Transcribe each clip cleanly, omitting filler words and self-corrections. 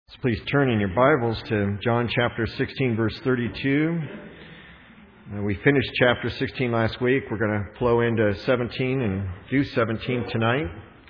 So please turn in your Bibles to John chapter 16, verse 32. We finished chapter 16 last week. We're going to flow into 17 and do 17 tonight,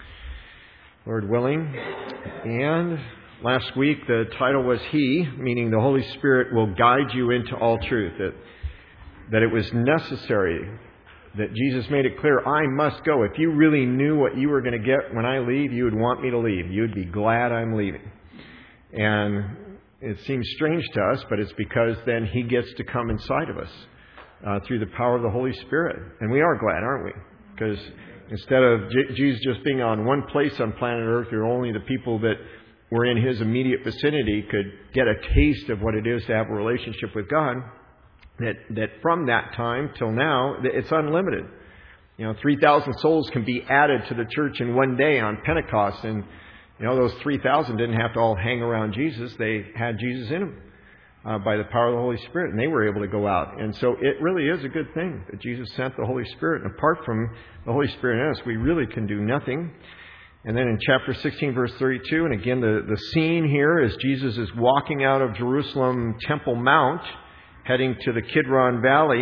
Lord willing. And last week the title was He, meaning the Holy Spirit will guide you into all truth. That it was necessary, that Jesus made it clear, I must go. If you really knew what you were going to get when I leave, you would want me to leave. You'd be glad I'm leaving. And it seems strange to us, but it's because then He gets to come inside of us through the power of the Holy Spirit. And we are glad, aren't we? Because instead of Jesus just being on one place on planet Earth, where only the people that were in His immediate vicinity could get a taste of what it is to have a relationship with God, that from that time till now, it's unlimited. 3,000 souls can be added to the church in one day on Pentecost, and those 3,000 didn't have to all hang around Jesus. They had Jesus in them by the power of the Holy Spirit, and they were able to go out. And so it really is a good thing that Jesus sent the Holy Spirit. And apart from the Holy Spirit in us, we really can do nothing. And then in chapter 16, verse 32, and again, the scene here is Jesus is walking out of Jerusalem Temple Mount, heading to the Kidron Valley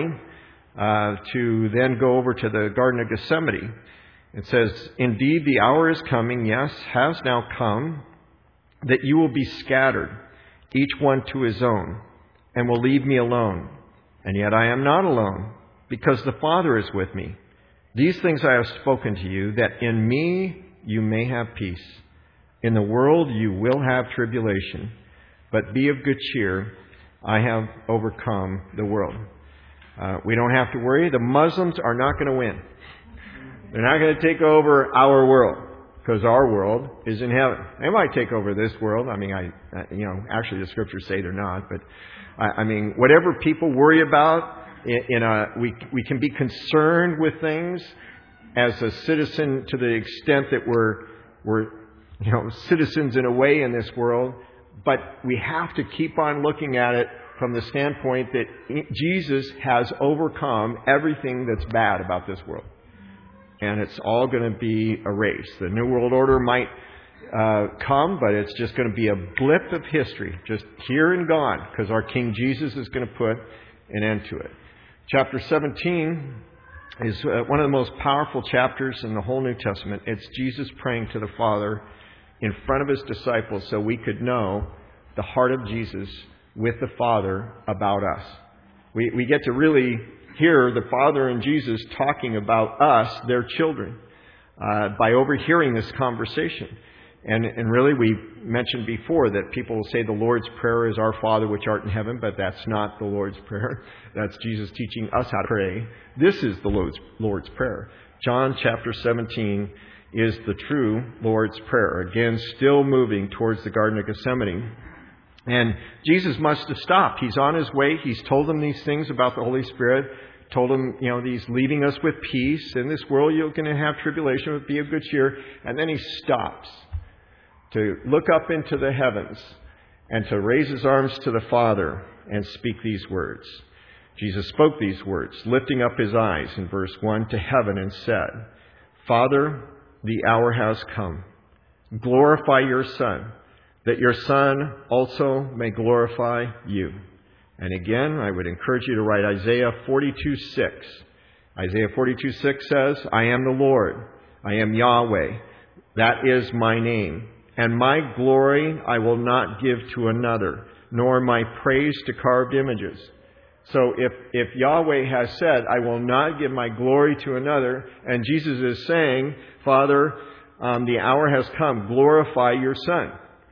to then go over to the Garden of Gethsemane. It says, Indeed, the hour is coming, yes, has now come, that you will be scattered, each one to his own, and will leave me alone. And yet I am not alone, because the Father is with me. These things I have spoken to you, that in me you may have peace. In the world you will have tribulation, but be of good cheer. I have overcome the world. We don't have to worry. The Muslims are not going to win. They're not going to take over our world, because our world is in heaven. They might take over this world. Actually the scriptures say they're not. But whatever people worry about, we can be concerned with things as a citizen to the extent that we're citizens in a way in this world. But we have to keep on looking at it from the standpoint that Jesus has overcome everything that's bad about this world. And it's all going to be erased. The New World Order might come, but it's just going to be a blip of history, just here and gone, because our King Jesus is going to put an end to it. Chapter 17 is one of the most powerful chapters in the whole New Testament. It's Jesus praying to the Father in front of His disciples so we could know the heart of Jesus with the Father about us. We get to really hear the Father and Jesus talking about us, their children, by overhearing this conversation. And really, we mentioned before that people will say the Lord's Prayer is Our Father which art in heaven, but that's not the Lord's Prayer. That's Jesus teaching us how to pray. This is the Lord's Prayer. John chapter 17 is the true Lord's Prayer. Again, still moving towards the Garden of Gethsemane. And Jesus must have stopped. He's on His way. He's told them these things about the Holy Spirit. Told them, He's leaving us with peace. In this world, you're going to have tribulation, but be of good cheer. And then He stops to look up into the heavens and to raise His arms to the Father and speak these words. Jesus spoke these words, lifting up His eyes in verse 1 to heaven and said, Father, the hour has come. Glorify your Son, that your Son also may glorify you. And again, I would encourage you to write Isaiah 42:6. Isaiah 42:6 says, I am the Lord. I am Yahweh. That is my name. And my glory I will not give to another, nor my praise to carved images. So if Yahweh has said, I will not give my glory to another, and Jesus is saying, Father, the hour has come, glorify your Son.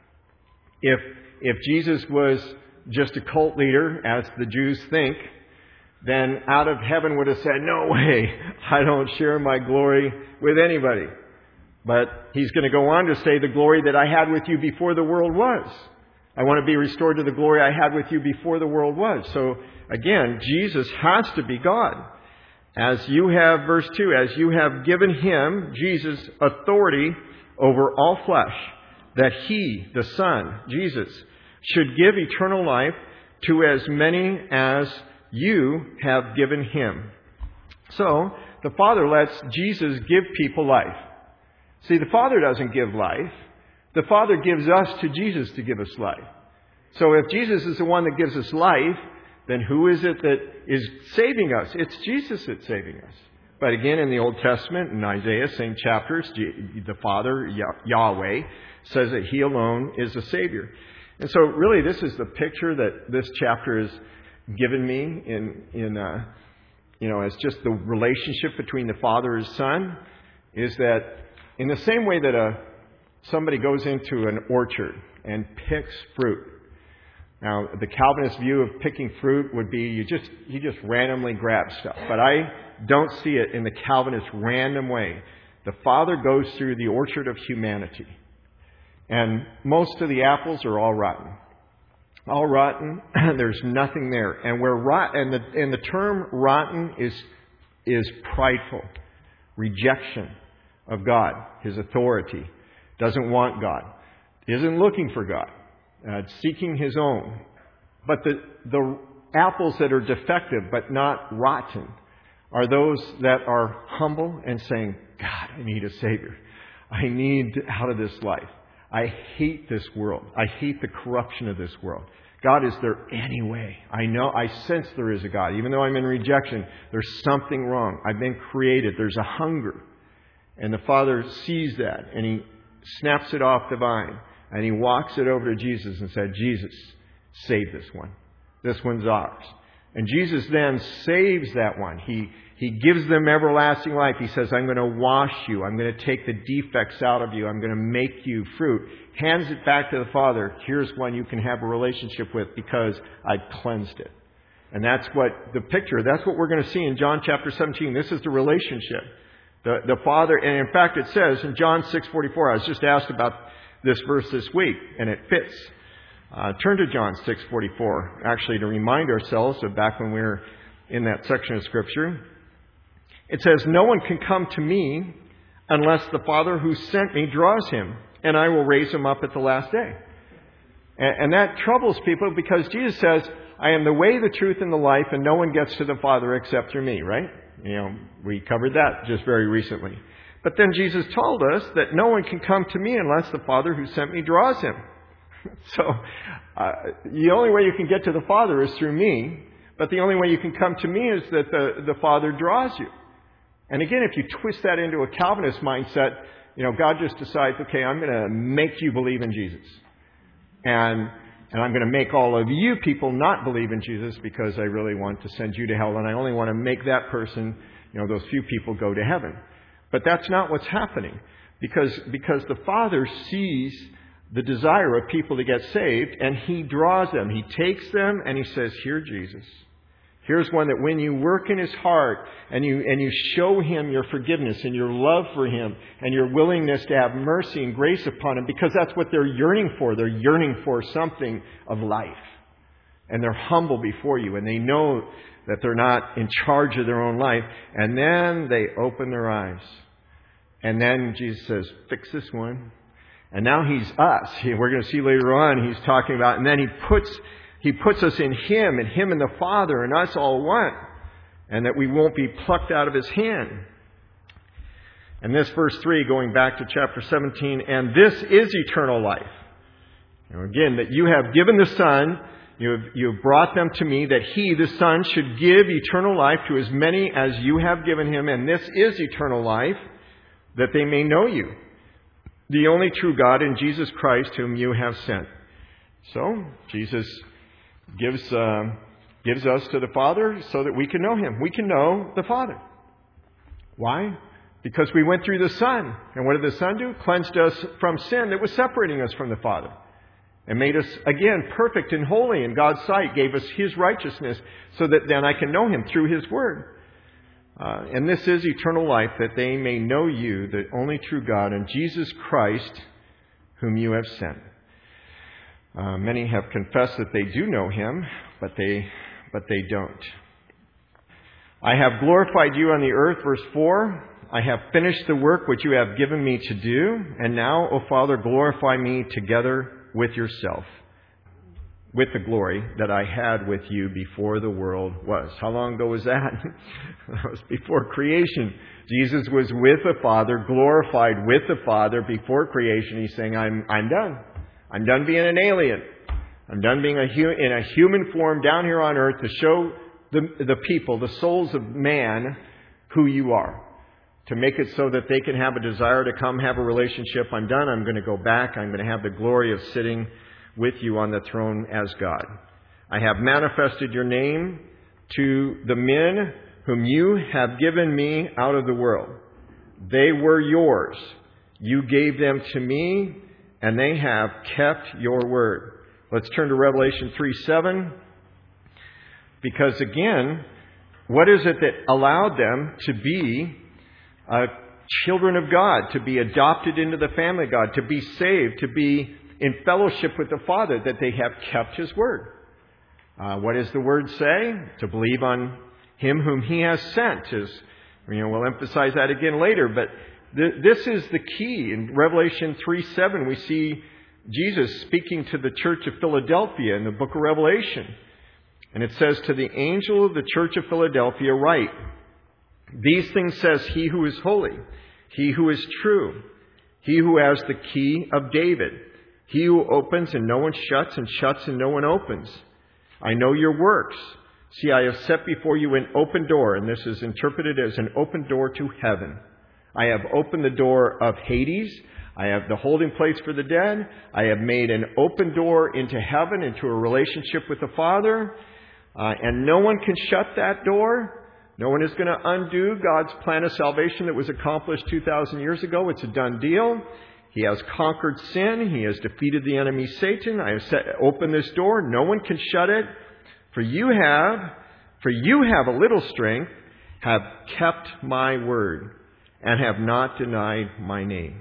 If Jesus was just a cult leader, as the Jews think, then out of heaven would have said, no way, I don't share my glory with anybody. But He's going to go on to say, the glory that I had with you before the world was. I want to be restored to the glory I had with you before the world was. So again, Jesus has to be God. As you have, verse 2, as you have given Him, Jesus, authority over all flesh, that He, the Son, Jesus, should give eternal life to as many as you have given Him. So, the Father lets Jesus give people life. See, the Father doesn't give life. The Father gives us to Jesus to give us life. So if Jesus is the one that gives us life, then who is it that is saving us? It's Jesus that's saving us. But again, in the Old Testament, in Isaiah, same chapters, the Father, Yahweh, says that He alone is the Savior. And so really this is the picture that this chapter has given me as just the relationship between the Father and His Son, is that in the same way that somebody goes into an orchard and picks fruit. Now, the Calvinist view of picking fruit would be you just randomly grab stuff. But I don't see it in the Calvinist random way. The Father goes through the orchard of humanity. And most of the apples are all rotten. All rotten. There's nothing there. And the term rotten is prideful. Rejection of God, His authority. Doesn't want God. Isn't looking for God. Seeking His own. But the apples that are defective but not rotten are those that are humble and saying, God, I need a Savior. I need out of this life. I hate this world. I hate the corruption of this world. God, is there any way? I sense there is a God. Even though I'm in rejection, there's something wrong. I've been created. There's a hunger. And the Father sees that and He snaps it off the vine. And He walks it over to Jesus and said, Jesus, save this one. This one's ours. And Jesus then saves that one. He gives them everlasting life. He says, I'm going to wash you. I'm going to take the defects out of you. I'm going to make you fruit. Hands it back to the Father. Here's one you can have a relationship with because I've cleansed it. And that's what the picture, that's what we're going to see in John chapter 17. This is the relationship. The Father, and in fact it says in John 6:44, I was just asked about this verse this week, and it fits. Turn to John 6:44, actually to remind ourselves of back when we were in that section of Scripture. It says, no one can come to me unless the Father who sent me draws him, and I will raise him up at the last day. And that troubles people because Jesus says, I am the way, the truth, and the life, and no one gets to the Father except through me, right? We covered that just very recently. But then Jesus told us that no one can come to me unless the Father who sent me draws him. So the only way you can get to the Father is through me, but the only way you can come to me is that the Father draws you. And again, if you twist that into a Calvinist mindset, God just decides, okay, I'm going to make you believe in Jesus. And I'm going to make all of you people not believe in Jesus because I really want to send you to hell, and I only want to make that person, those few people go to heaven. But that's not what's happening, because the Father sees the desire of people to get saved, and He draws them. He takes them and He says, here, Jesus. Here's one that when you work in his heart and you show him your forgiveness and your love for him and your willingness to have mercy and grace upon him, because that's what they're yearning for. They're yearning for something of life. And they're humble before you, and they know that they're not in charge of their own life. And then they open their eyes. And then Jesus says, fix this one. And now He's us. We're going to see later on, He's talking about, and then He puts us in Him, and Him and the Father, and us all one. And that we won't be plucked out of His hand. And this verse 3, going back to chapter 17, and this is eternal life. Again, that you have given the Son, you have brought them to me, that He, the Son, should give eternal life to as many as you have given Him. And this is eternal life, that they may know you, the only true God, and Jesus Christ, whom you have sent. So, Jesus gives us to the Father so that we can know Him. We can know the Father. Why? Because we went through the Son. And what did the Son do? Cleansed us from sin that was separating us from the Father. And made us, again, perfect and holy in God's sight. Gave us His righteousness so that then I can know Him through His Word. And this is eternal life, that they may know you, the only true God, and Jesus Christ, whom you have sent. Many have confessed that they do know Him, but they don't. I have glorified you on the earth, verse 4. I have finished the work which you have given me to do, and now, O Father, glorify me together with yourself. with the glory that I had with you before the world was. How long ago was that? That was before creation. Jesus was with the Father, glorified with the Father before creation. He's saying, I'm done. I'm done being an alien. I'm done being in a human form down here on earth to show the people, the souls of man, who you are. To make it so that they can have a desire to come have a relationship. I'm done. I'm going to go back. I'm going to have the glory of sitting with you on the throne as God. I have manifested your name to the men whom you have given me out of the world. They were yours. You gave them to me, and they have kept your word. Let's turn to Revelation 3:7. Because again, what is it that allowed them to be children of God, to be adopted into the family of God, to be saved, to be in fellowship with the Father, that they have kept His word? What does the word say? To believe on Him whom He has sent. We'll emphasize that again later, but this is the key. In Revelation 3:7, we see Jesus speaking to the church of Philadelphia in the book of Revelation. And it says, to the angel of the church of Philadelphia write, these things says He who is holy, He who is true, He who has the key of David, He who opens and no one shuts, and shuts and no one opens. I know your works. See, I have set before you an open door, and this is interpreted as an open door to heaven. I have opened the door of Hades. I have the holding place for the dead. I have made an open door into heaven, into a relationship with the Father. And no one can shut that door. No one is going to undo God's plan of salvation that was accomplished 2,000 years ago. It's a done deal. He has conquered sin. He has defeated the enemy Satan. I have opened this door. No one can shut it. For you have a little strength, have kept my word, and have not denied my name.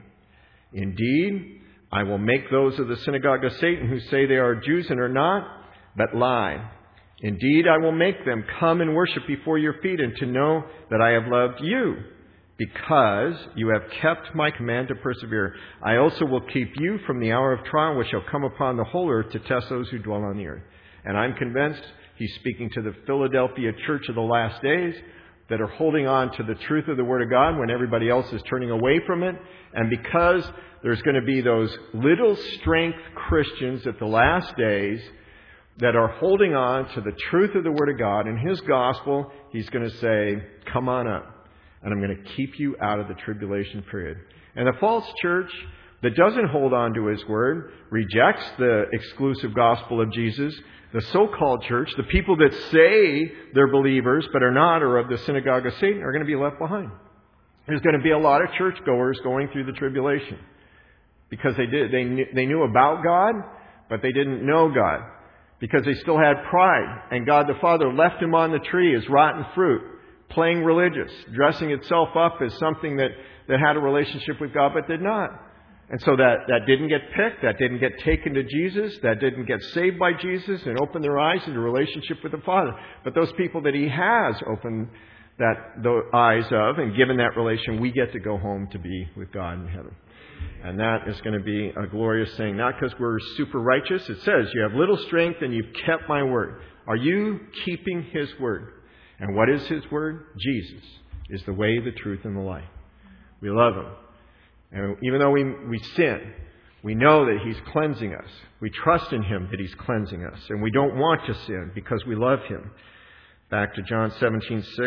Indeed, I will make those of the synagogue of Satan who say they are Jews and are not, but lie. Indeed, I will make them come and worship before your feet, and to know that I have loved you, because you have kept my command to persevere. I also will keep you from the hour of trial which shall come upon the whole earth to test those who dwell on the earth. And I'm convinced he's speaking to the Philadelphia church of the last days that are holding on to the truth of the Word of God when everybody else is turning away from it. And because there's going to be those little strength Christians at the last days that are holding on to the truth of the Word of God and His gospel, He's going to say, come on up, and I'm going to keep you out of the tribulation period. And the false church that doesn't hold on to His Word, rejects the exclusive gospel of Jesus, the so-called church, the people that say they're believers but are not, or of the synagogue of Satan, are going to be left behind. There's going to be a lot of churchgoers going through the tribulation because they knew about God, but they didn't know God, because they still had pride, and God the Father left Him on the tree as rotten fruit, playing religious, dressing itself up as something that had a relationship with God but did not. And so that didn't get picked, that didn't get taken to Jesus, that didn't get saved by Jesus and open their eyes into relationship with the Father. But those people that He has opened the eyes of and given that relation, we get to go home to be with God in heaven. And that is going to be a glorious thing. Not because we're super righteous. It says, you have little strength and you've kept my word. Are you keeping His word? And what is His word? Jesus is the way, the truth, and the life. We love Him. And even though we sin, we know that He's cleansing us. We trust in Him that He's cleansing us. And we don't want to sin because we love Him. Back to John 17:6.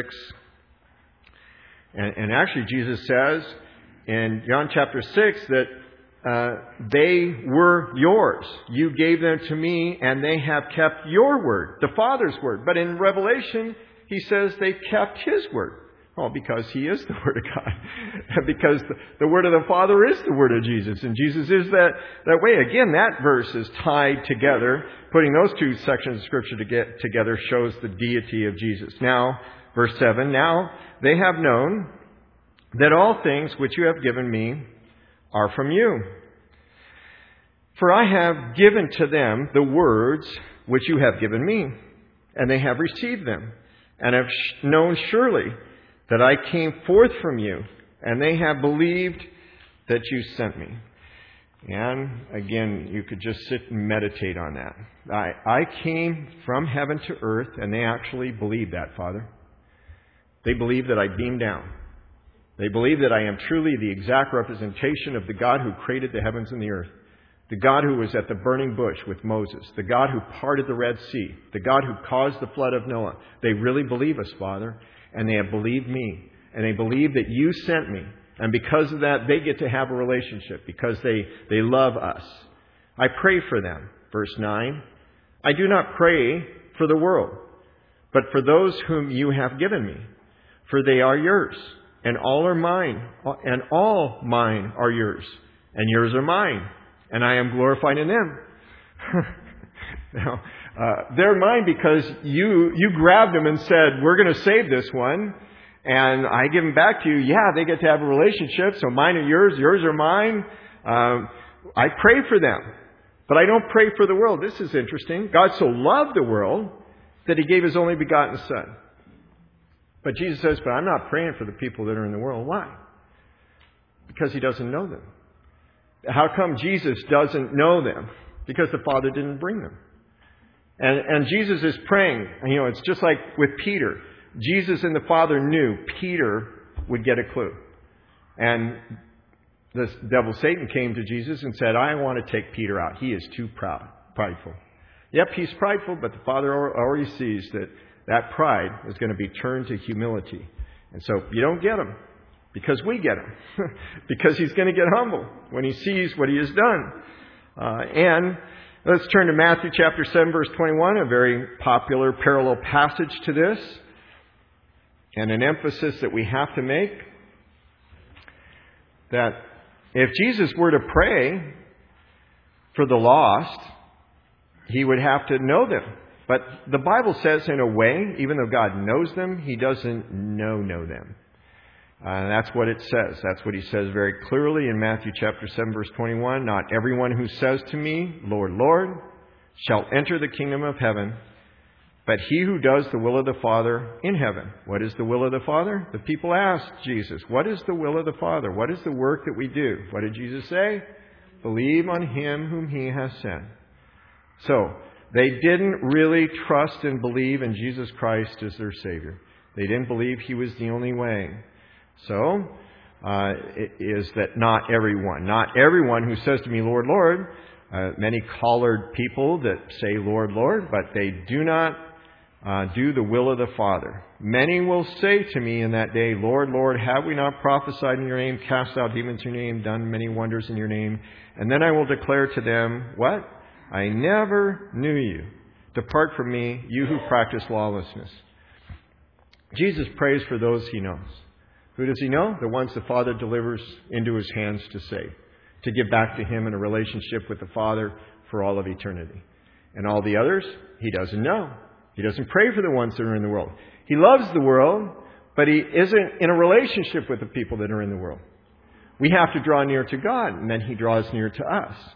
And actually Jesus says in John chapter 6 that they were yours. You gave them to me, and they have kept your word, the Father's word. But in Revelation, He says they kept His word. Well, because He is the Word of God. Because the Word of the Father is the Word of Jesus. And Jesus is that way. Again, that verse is tied together. Putting those two sections of Scripture together shows the deity of Jesus. Now, verse 7, now they have known that all things which you have given me are from you. For I have given to them the words which you have given me, and they have received them, and have known surely that I came forth from you, and they have believed that you sent me. And again, you could just sit and meditate on that. I came from heaven to earth, and they actually believe that, Father. They believe that I beamed down. They believe that I am truly the exact representation of the God who created the heavens and the earth. The God who was at the burning bush with Moses. The God who parted the Red Sea. The God who caused the flood of Noah. They really believe us, Father. And they have believed me. And they believe that you sent me. And because of that, they get to have a relationship. Because they love us. I pray for them. Verse 9. I do not pray for the world, but for those whom you have given me. For they are yours. And all are mine. And all mine are yours. And yours are mine. And I am glorified in them. Now, they're mine because you grabbed them and said, we're going to save this one. And I give them back to you. Yeah, they get to have a relationship. So mine are yours. Yours are mine. I pray for them. But I don't pray for the world. This is interesting. God so loved the world that He gave His only begotten Son. But Jesus says, but I'm not praying for the people that are in the world. Why? Because He doesn't know them. How come Jesus doesn't know them? Because the Father didn't bring them. And Jesus is praying. It's just like with Peter. Jesus and the Father knew Peter would get a clue. And the devil Satan came to Jesus and said, I want to take Peter out. He is too prideful. Yep, he's prideful, but the Father already sees that pride is going to be turned to humility. And so you don't get him. Because we get him. Because he's going to get humble when he sees what he has done. And let's turn to Matthew chapter 7, verse 21, a very popular parallel passage to this. And an emphasis that we have to make. That if Jesus were to pray for the lost, He would have to know them. But the Bible says in a way, even though God knows them, He doesn't know them. That's what it says. That's what He says very clearly in Matthew chapter 7, verse 21. Not everyone who says to me, Lord, Lord, shall enter the kingdom of heaven, but he who does the will of the Father in heaven. What is the will of the Father? The people asked Jesus, what is the will of the Father? What is the work that we do? What did Jesus say? Believe on Him whom He has sent. So, they didn't really trust and believe in Jesus Christ as their Savior. They didn't believe He was the only way. So, it is that not everyone who says to me, Lord, Lord, many collared people that say, Lord, Lord, but they do not do the will of the Father. Many will say to me in that day, Lord, Lord, have we not prophesied in your name, cast out demons in your name, done many wonders in your name? And then I will declare to them, what? I never knew you. Depart from me, you who practice lawlessness. Jesus prays for those He knows. Who does He know? The ones the Father delivers into His hands to save. To give back to Him in a relationship with the Father for all of eternity. And all the others, He doesn't know. He doesn't pray for the ones that are in the world. He loves the world, but He isn't in a relationship with the people that are in the world. We have to draw near to God, and then He draws near to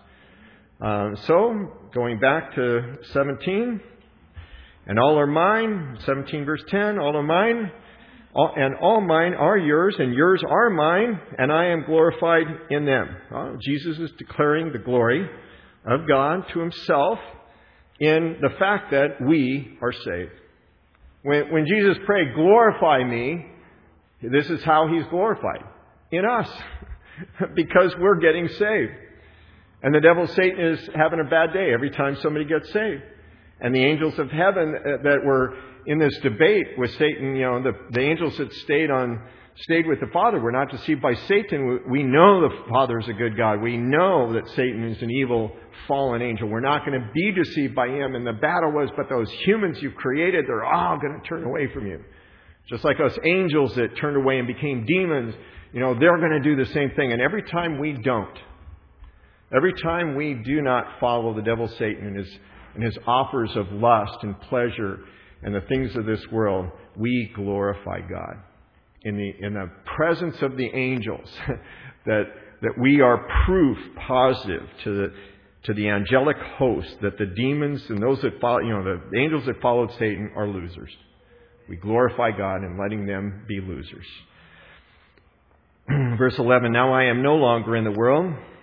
us. So, going back to 17, and all are mine, 17 verse 10, all are mine, and all mine are yours, and yours are mine, and I am glorified in them. Well, Jesus is declaring the glory of God to Himself in the fact that we are saved. When Jesus prayed, glorify me, this is how He's glorified. In us. Because we're getting saved. And the devil, Satan, is having a bad day every time somebody gets saved. And the angels of heaven that were in this debate with Satan, the angels that stayed with the Father were not deceived by Satan. We know the Father is a good God. We know that Satan is an evil, fallen angel. We're not going to be deceived by him. And the battle was, but those humans you've created, they're all going to turn away from you. Just like us angels that turned away and became demons, they're going to do the same thing. And every time we don't, every time we do not follow the devil, Satan, and his offers of lust and pleasure and the things of this world, we glorify God. In the presence of the angels, that we are proof positive to the angelic host that the demons and those that follow, the angels that followed Satan are losers. We glorify God in letting them be losers. Verse 11, now I am no longer in the world,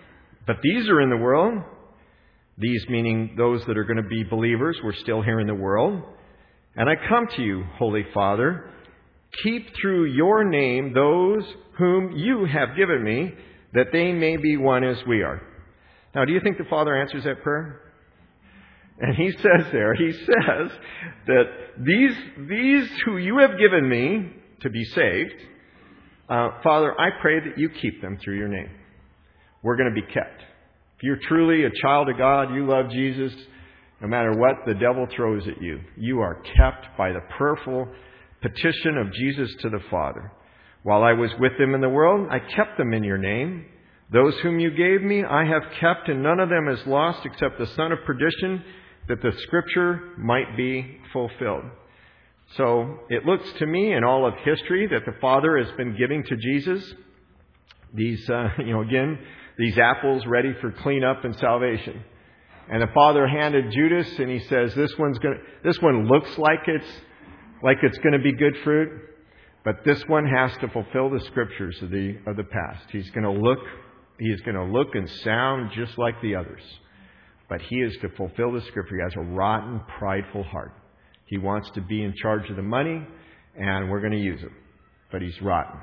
But these are in the world. These meaning those that are going to be believers. We're still here in the world. And I come to you, Holy Father. Keep through your name those whom you have given me, that they may be one as we are. Now, do you think the Father answers that prayer? And he says that these who you have given me to be saved, Father, I pray that you keep them through your name. We're going to be kept. If you're truly a child of God, you love Jesus, no matter what the devil throws at you, you are kept by the prayerful petition of Jesus to the Father. While I was with them in the world, I kept them in your name. Those whom you gave me, I have kept, and none of them is lost except the son of perdition, that the Scripture might be fulfilled. So it looks to me in all of history that the Father has been giving to Jesus these, these apples ready for cleanup and salvation. And the Father handed Judas, and he says, "This one looks like it's going to be good fruit, but this one has to fulfill the Scriptures of the past. He's going to look and sound just like the others, but he is to fulfill the Scripture. He has a rotten, prideful heart. He wants to be in charge of the money, and we're going to use him, but he's rotten."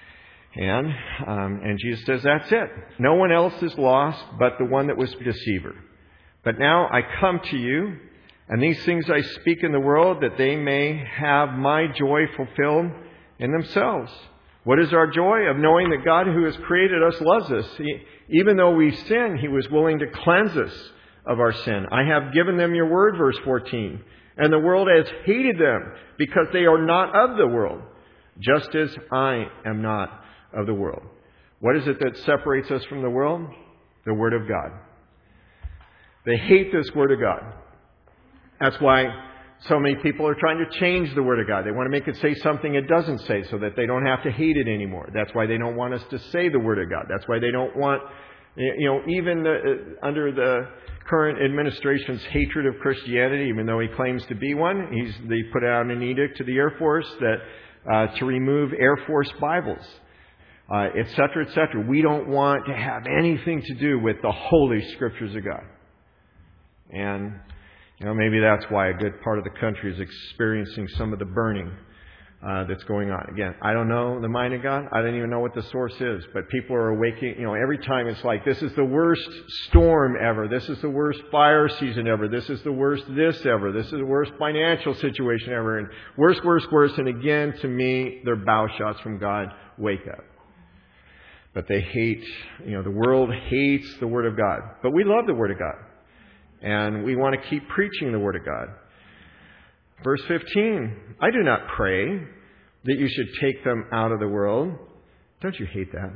And Jesus says, "That's it. No one else is lost but the one that was a deceiver. But now I come to you, and these things I speak in the world, that they may have my joy fulfilled in themselves." What is our joy? Of knowing that God who has created us loves us. Even though we sin, He was willing to cleanse us of our sin. "I have given them your word," verse 14. "And the world has hated them because they are not of the world, just as I am not of the world." What is it that separates us from the world? The Word of God. They hate this Word of God. That's why so many people are trying to change the Word of God. They want to make it say something it doesn't say so that they don't have to hate it anymore. That's why they don't want us to say the Word of God. That's why they don't want, even under the current administration's hatred of Christianity, even though he claims to be one, they put out an edict to the Air Force that to remove Air Force Bibles, etc., etc. We don't want to have anything to do with the Holy Scriptures of God. And maybe that's why a good part of the country is experiencing some of the burning that's going on. Again, I don't know the mind of God. I don't even know what the source is. But people are awakening. Every time it's like, this is the worst storm ever. This is the worst fire season ever. This is the worst this ever. This is the worst financial situation ever. And worse, worse, worse. And again, to me, they're bow shots from God. Wake up. But they hate, the world hates the Word of God. But we love the Word of God. And we want to keep preaching the Word of God. Verse 15, "I do not pray that you should take them out of the world." Don't you hate that?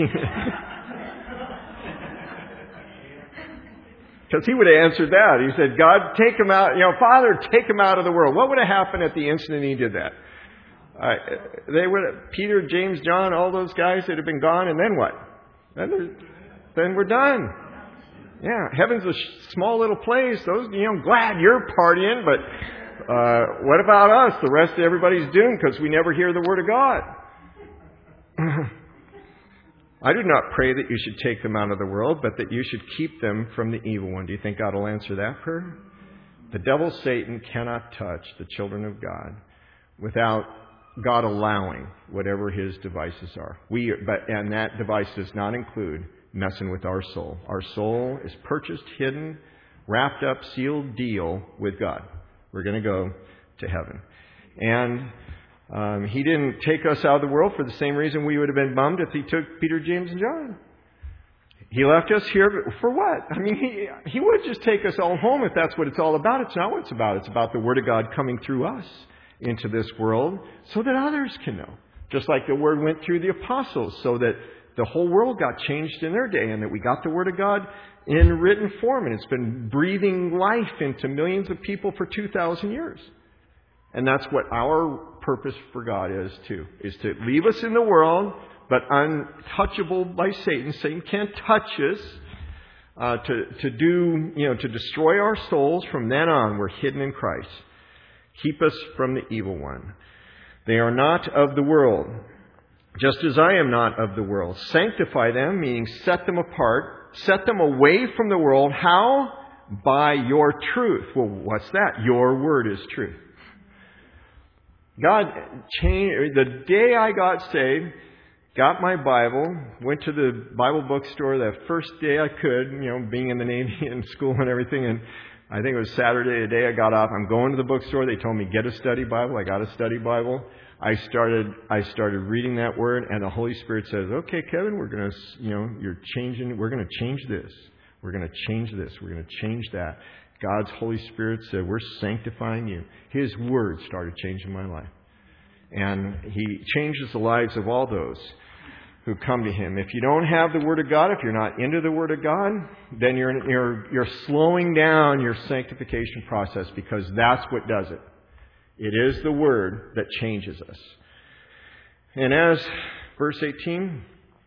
Because he would have answered that. He said, "God, take them out. Father, take them out of the world." What would have happened at the instant he did that? Peter, James, John, all those guys that have been gone, and then what? Then we're done. Yeah, heaven's a small little place. Those, glad you're partying, but what about us? The rest of everybody's doomed because we never hear the Word of God. "I do not pray that you should take them out of the world, but that you should keep them from the evil one." Do you think God will answer that prayer? The devil, Satan, cannot touch the children of God without God allowing whatever his devices are. And that device does not include messing with our soul. Our soul is purchased, hidden, wrapped up, sealed deal with God. We're going to go to heaven. And He didn't take us out of the world for the same reason we would have been bummed if He took Peter, James, and John. He left us here for what? I mean, He would just take us all home if that's what it's all about. It's not what it's about. It's about the Word of God coming through us into this world so that others can know. Just like the Word went through the apostles so that the whole world got changed in their day, and that we got the Word of God in written form, and it's been breathing life into millions of people for 2,000 years. And that's what our purpose for God is too, is to leave us in the world, but untouchable by Satan. Satan can't touch us, to destroy our souls. From then on, we're hidden in Christ. Keep us from the evil one. "They are not of the world, just as I am not of the world. Sanctify them," meaning set them apart set them away from the world. How? By your truth. Well, what's that? Your word is truth. God changed. The day I got saved, got my Bible, went to the Bible bookstore the first day I could, being in the Navy and school and everything. And I think it was Saturday, the day I got off. I'm going to the bookstore. They told me, get a study Bible. I got a study Bible. I started reading that word, and the Holy Spirit says, okay, Kevin, we're going to, we're going to change this. We're going to change this. We're going to change that. God's Holy Spirit said, we're sanctifying you. His word started changing my life. And He changes the lives of all those who come to Him. If you don't have the Word of God, if you're not into the Word of God, then you're slowing down your sanctification process, because that's what does it. It is the Word that changes us. And as, verse 18,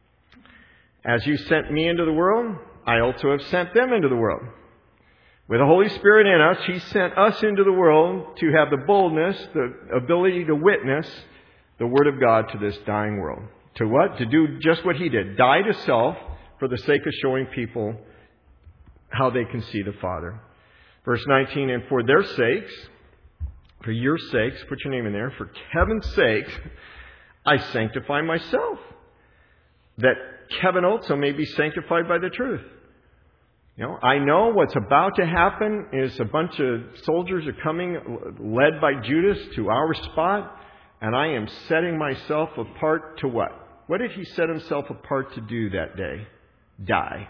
as you sent me into the world, I also have sent them into the world. With the Holy Spirit in us, He sent us into the world to have the boldness, the ability to witness the Word of God to this dying world. To what? To do just what He did. Die to self for the sake of showing people how they can see the Father. Verse 19, and for their sakes, for your sakes, put your name in there, for Kevin's sake, I sanctify myself, that Kevin also may be sanctified by the truth. I know what's about to happen is a bunch of soldiers are coming, led by Judas, to our spot, and I am setting myself apart to what? What did He set Himself apart to do that day? Die.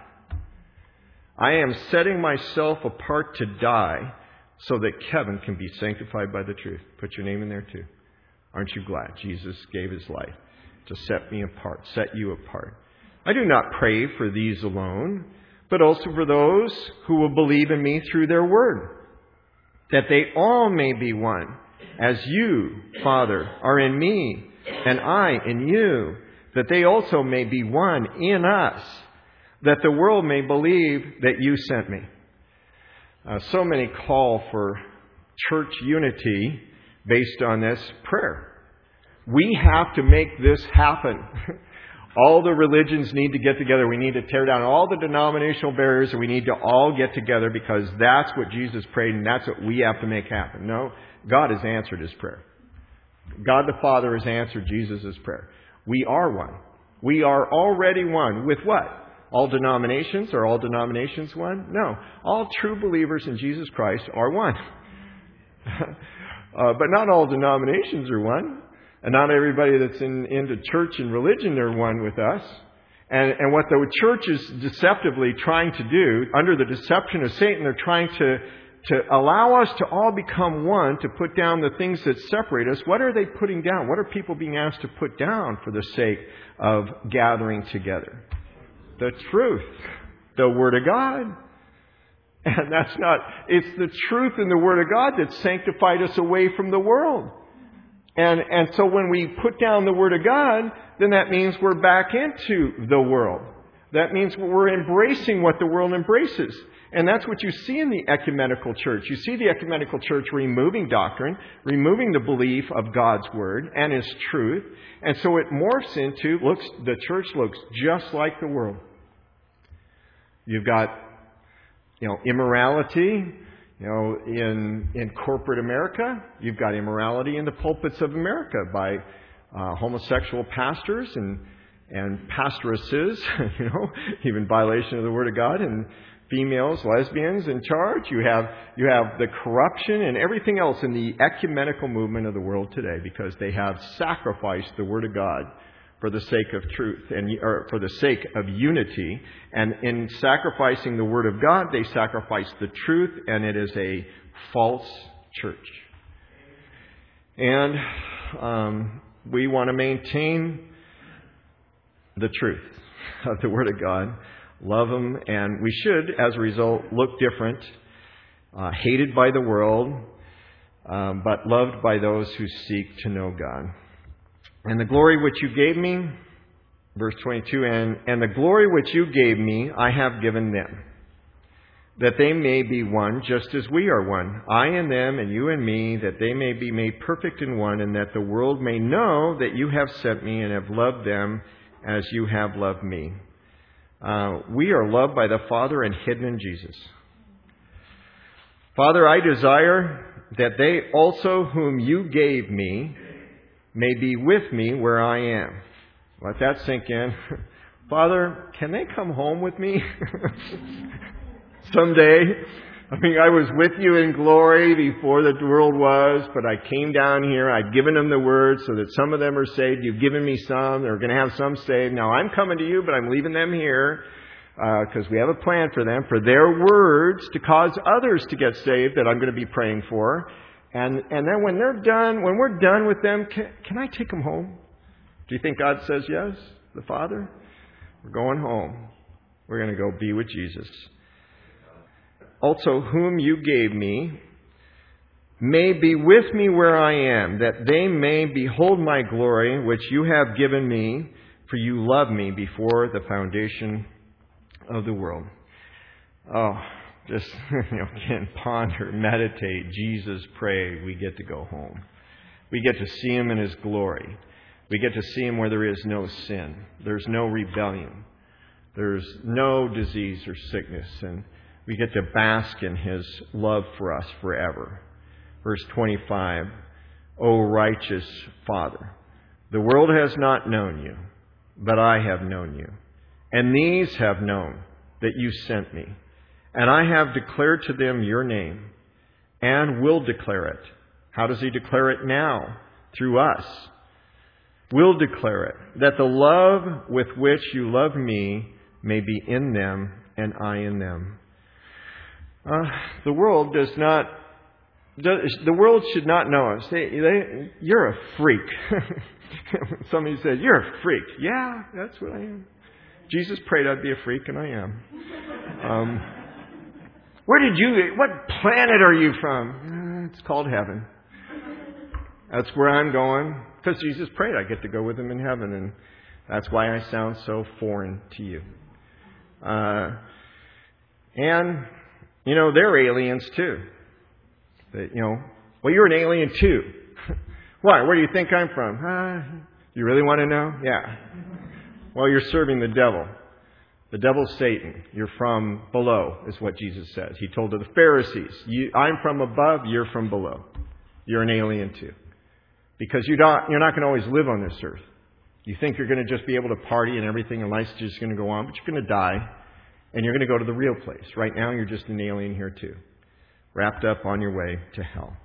I am setting myself apart to die so that Kevin can be sanctified by the truth. Put your name in there too. Aren't you glad Jesus gave His life to set me apart, set you apart? I do not pray for these alone, but also for those who will believe in me through their word, that they all may be one, as you, Father, are in me, and I in you, that they also may be one in us, that the world may believe that you sent me. So many call for church unity based on this prayer. We have to make this happen. All the religions need to get together. We need to tear down all the denominational barriers, and we need to all get together, because that's what Jesus prayed, and that's what we have to make happen. No, God has answered His prayer. God the Father has answered Jesus' prayer. We are one. We are already one. With what? All denominations? Are all denominations one? No. All true believers in Jesus Christ are one. But not all denominations are one. And not everybody that's into church and religion are one with us. And what the church is deceptively trying to do, under the deception of Satan, they're trying to allow us to all become one, to put down the things that separate us. What are they putting down? What are people being asked to put down for the sake of gathering together? The truth. The Word of God. And it's the truth in the Word of God that sanctified us away from the world. And so when we put down the Word of God, then that means we're back into the world. That means we're embracing what the world embraces. And that's what you see in the ecumenical church. You see the ecumenical church removing doctrine, removing the belief of God's Word and His truth. And so it morphs into, the church looks just like the world. You've got, immorality, in corporate America. You've got immorality in the pulpits of America by homosexual pastors and pastoresses, even violation of the Word of God, and females, lesbians in charge. You have the corruption and everything else in the ecumenical movement of the world today, because they have sacrificed the Word of God for the sake of truth, or for the sake of unity. And in sacrificing the Word of God, they sacrifice the truth, and it is a false church. And we want to maintain the truth of the Word of God, love Him, and we should, as a result, look different, hated by the world, but loved by those who seek to know God. And the glory which you gave me, verse 22, and the glory which you gave me, I have given them, that they may be one, just as we are one, I and them, and you and me, that they may be made perfect in one, and that the world may know that you have sent me and have loved them as you have loved me. We are loved by the Father and hidden in Jesus. Father, I desire that they also whom you gave me may be with me where I am. Let that sink in. Father, can they come home with me someday? I mean, I was with you in glory before the world was, but I came down here. I've given them the word so that some of them are saved. You've given me some. They're going to have some saved. Now I'm coming to you, but I'm leaving them here because we have a plan for them, for their words to cause others to get saved that I'm going to be praying for. And then when they're done, when we're done with them, can I take them home? Do you think God says yes, the Father? We're going home. We're going to go be with Jesus. Also, whom you gave me may be with me where I am, that they may behold my glory, which you have given me, for you loved me before the foundation of the world. Oh, just, again, ponder, meditate, Jesus, pray, we get to go home. We get to see Him in His glory. We get to see Him where there is no sin. There's no rebellion. There's no disease or sickness. And we get to bask in His love for us forever. Verse 25, O righteous Father, the world has not known you, but I have known you. And these have known that you sent me. And I have declared to them your name and will declare it. How does He declare it now? Through us. Will declare it, that the love with which you love me may be in them and I in them. The world does not. The world should not know us. You're a freak. Somebody said, "You're a freak." Yeah, that's what I am. Jesus prayed I'd be a freak, and I am. What planet are you from? It's called heaven. That's where I'm going. Because Jesus prayed I get to go with Him in heaven, and that's why I sound so foreign to you. And, they're aliens too. You're an alien too. Why? Where do you think I'm from? You really want to know? Yeah. Well, you're serving the devil. The devil's Satan. You're from below, is what Jesus says. He told to the Pharisees, I'm from above, you're from below. You're an alien too. Because you're not going to always live on this earth. You think you're going to just be able to party and everything and life's just going to go on, but you're going to die and you're going to go to the real place. Right now you're just an alien here too, wrapped up on your way to hell.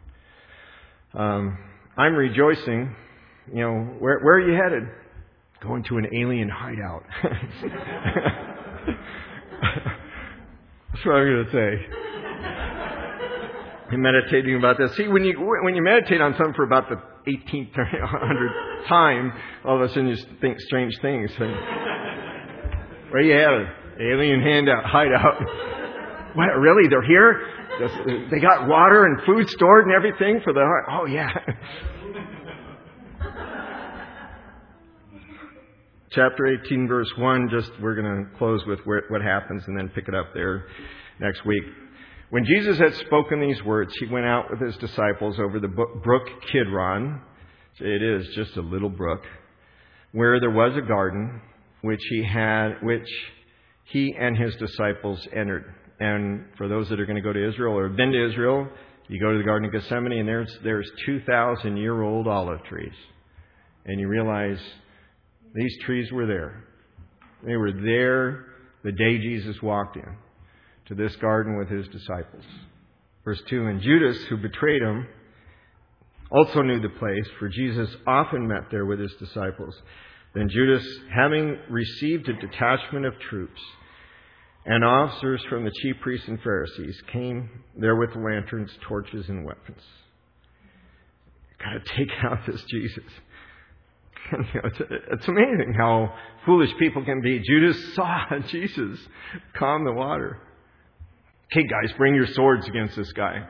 I'm rejoicing. Where are you headed? Going to an alien hideout. That's what I'm going to say. I'm meditating about this. See, when you meditate on something for about the 18th or 100th time, all of a sudden you think strange things. Where are you headed? Alien hideout. What? Really? They're here? They got water and food stored and everything for the... Oh, yeah. Chapter 18, verse 1, we're going to close with what happens and then pick it up there next week. When Jesus had spoken these words, He went out with His disciples over the brook Kidron. It is just a little brook, where there was a garden, which He and His disciples entered. And for those that are going to go to Israel or have been to Israel, you go to the Garden of Gethsemane and there's 2,000-year-old olive trees. And you realize these trees were there. They were there the day Jesus walked in to this garden with His disciples. Verse 2, and Judas, who betrayed Him, also knew the place, for Jesus often met there with His disciples. Then Judas, having received a detachment of troops and officers from the chief priests and Pharisees, came there with lanterns, torches, and weapons. Got to take out this Jesus. It's amazing how foolish people can be. Judas saw Jesus calm the water. Okay, guys, bring your swords against this guy.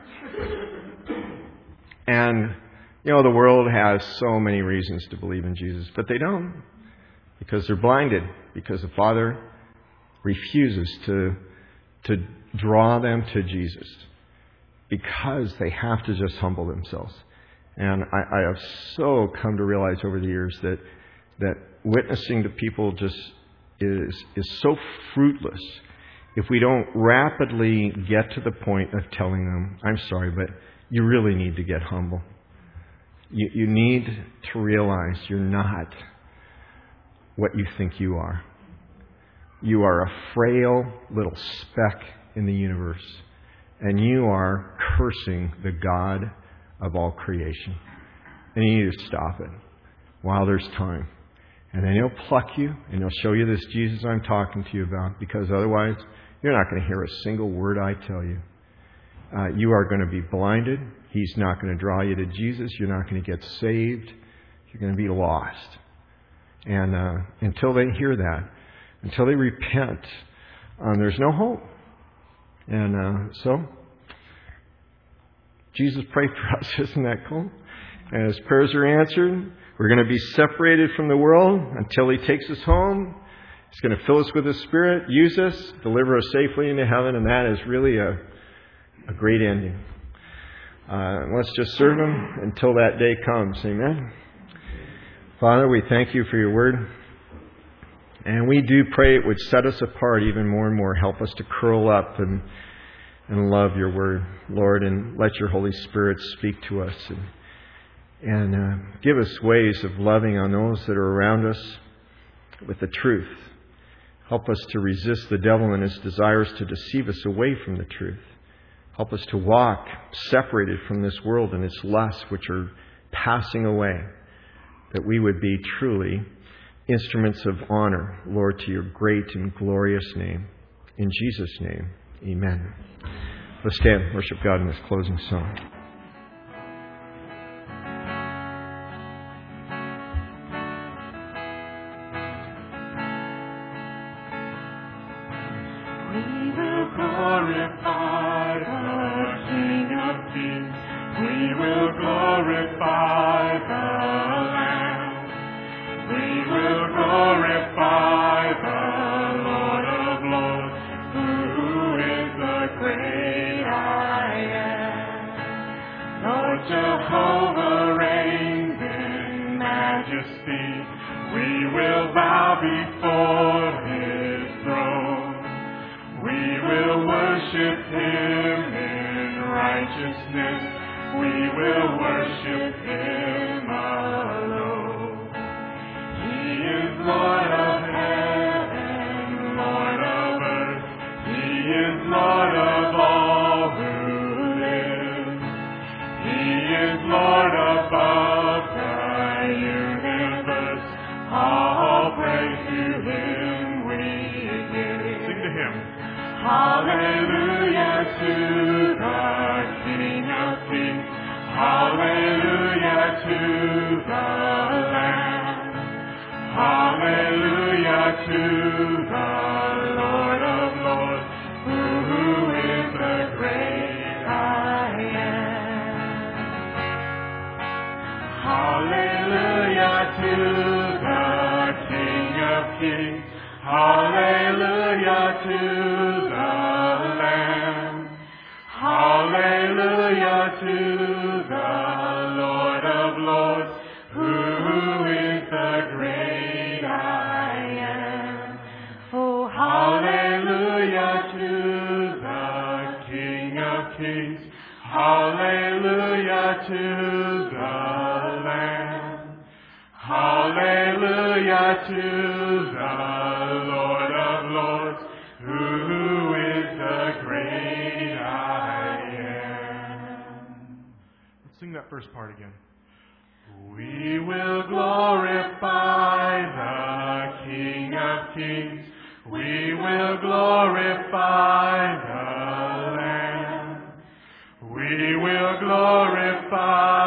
And, the world has so many reasons to believe in Jesus, but they don't. Because they're blinded. Because the Father refuses to draw them to Jesus. Because they have to just humble themselves. And I have so come to realize over the years that witnessing to people just is so fruitless if we don't rapidly get to the point of telling them, I'm sorry, but you really need to get humble. You need to realize you're not what you think you are. You are a frail little speck in the universe, and you are cursing the God of all creation. And you need to stop it while there's time. And then He'll pluck you, and He'll show you this Jesus I'm talking to you about, because otherwise you're not going to hear a single word I tell you. You are going to be blinded. He's not going to draw you to Jesus. You're not going to get saved. You're going to be lost. And until they hear that, until they repent, there's no hope. And so, Jesus prayed for us. Isn't that cool? And His prayers are answered. We're going to be separated from the world until He takes us home. He's going to fill us with His Spirit, use us, deliver us safely into heaven, and that is really a great ending. Let's just serve Him until that day comes. Amen. Father, we thank You for Your Word. And we do pray it would set us apart even more and more. Help us to curl up and love Your Word, Lord, and let Your Holy Spirit speak to us. And give us ways of loving on those that are around us with the truth. Help us to resist the devil and his desires to deceive us away from the truth. Help us to walk separated from this world and its lusts which are passing away, that we would be truly instruments of honor, Lord, to Your great and glorious name. In Jesus' name, amen. Let's stand and worship God in this closing song. Sing that first part again. We will glorify the King of Kings. We will glorify the Lamb. We will glorify